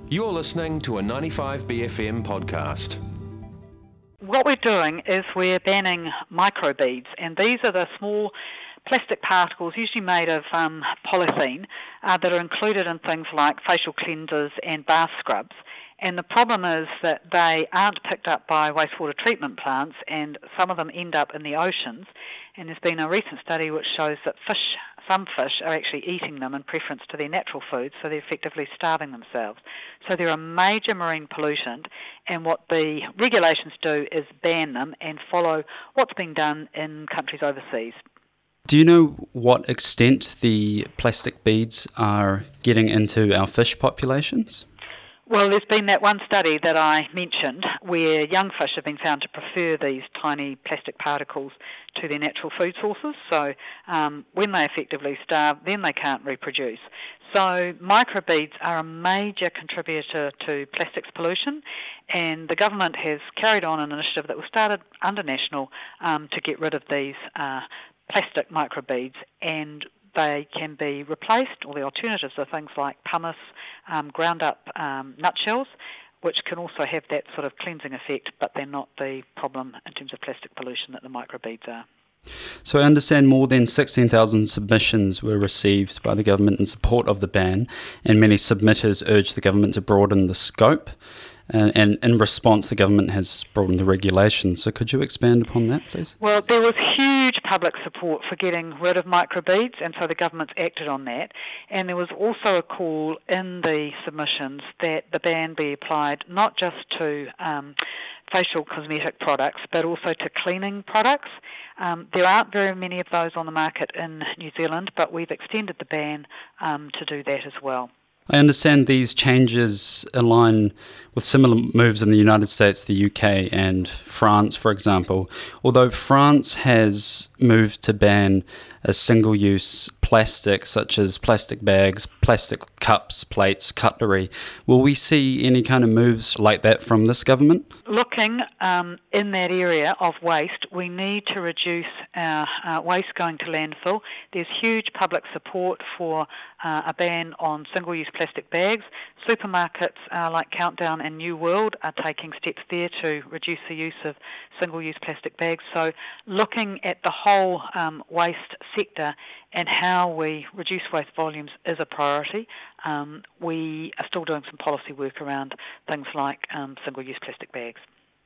You're listening to a 95BFM podcast. What we're doing is we're banning microbeads, and these are the small plastic particles, usually made of polythene, that are included in things like facial cleansers and bath scrubs. And the problem is that they aren't picked up by wastewater treatment plants, and some of them end up in the oceans. And there's been a recent study which shows that some fish are actually eating them in preference to their natural food, so they're effectively starving themselves. So they're a major marine pollutant, and what the regulations do is ban them and follow what's been done in countries overseas. Do you know what extent the plastic beads are getting into our fish populations? Well, there's been that one study that I mentioned where young fish have been found to prefer these tiny plastic particles to their natural food sources. So when they effectively starve, then they can't reproduce. So microbeads are a major contributor to plastics pollution, and the government has carried on an initiative that was started under National to get rid of these plastic microbeads, and they can be replaced, or the alternatives are things like pumice, ground up nutshells, which can also have that sort of cleansing effect, but they're not the problem in terms of plastic pollution that the microbeads are. So I understand more than 16,000 submissions were received by the government in support of the ban, and many submitters urged the government to broaden the scope. And in response, the government has broadened the regulations. So could you expand upon that, please? Well, there was huge public support for getting rid of microbeads, and so the government's acted on that. And there was also a call in the submissions that the ban be applied not just to facial cosmetic products, but also to cleaning products. There aren't very many of those on the market in New Zealand, but we've extended the ban to do that as well. I understand these changes align with similar moves in the United States, the UK and France, for example. Although France has moved to ban a single-use plastic, such as plastic bags, plastic cups, plates, cutlery, will we see any kind of moves like that from this government? Looking in that area of waste, we need to reduce our waste going to landfill. There's huge public support for a ban on single-use plastic bags. Supermarkets like Countdown and New World are taking steps there to reduce the use of single-use plastic bags. So looking at the whole waste sector and how we reduce waste volumes is a priority. We are still doing some policy work around things like single-use plastic bags.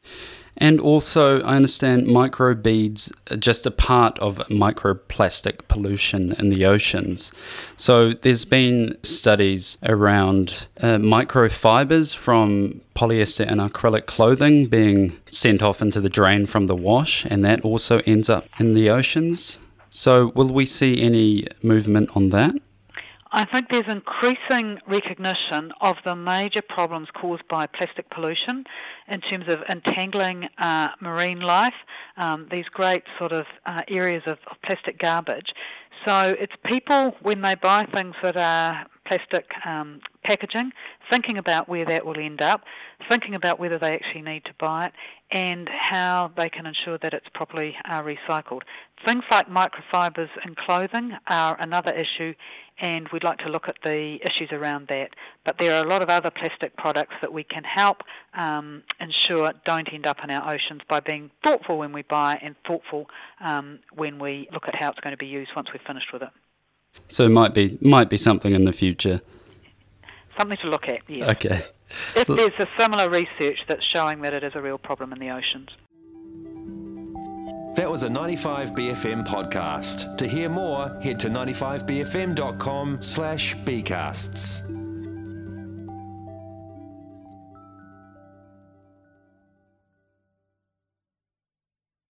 And also, I understand microbeads are just a part of microplastic pollution in the oceans. So there's been studies around microfibers from polyester and acrylic clothing being sent off into the drain from the wash, and that also ends up in the oceans. So will we see any movement on that? I think there's increasing recognition of the major problems caused by plastic pollution in terms of entangling marine life, these great sort of areas of plastic garbage. So it's people, when they buy things that are plastic packaging, thinking about where that will end up, thinking about whether they actually need to buy it, and how they can ensure that it's properly recycled. Things like microfibers in clothing are another issue, and we'd like to look at the issues around that. But there are a lot of other plastic products that we can help ensure don't end up in our oceans by being thoughtful when we buy and thoughtful when we look at how it's going to be used once we've finished with it. So it might be something in the future. Something to look at, yes. Okay. If there's a similar research that's showing that it is a real problem in the oceans. That was a 95BFM podcast. To hear more, head to 95bfm.com/bcasts.